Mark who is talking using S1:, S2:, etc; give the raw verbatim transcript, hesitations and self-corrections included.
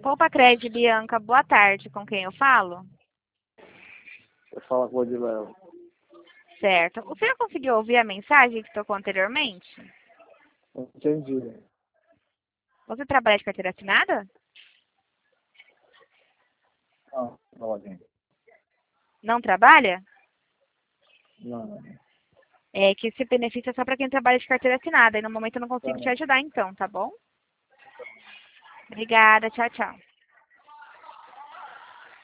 S1: Poupa Crédito, Bianca, boa tarde. Com quem eu falo?
S2: Eu falo com o Odiléo.
S1: Certo. O senhor conseguiu ouvir a mensagem que tocou anteriormente?
S2: Não entendi.
S1: Você trabalha de carteira assinada?
S2: Não, não, alguém.
S1: Não trabalha?
S2: Não,
S1: É que esse benefício é só para quem trabalha de carteira assinada. E no momento eu não consigo te
S2: não.
S1: ajudar então, tá bom? Obrigada. Tchau, tchau.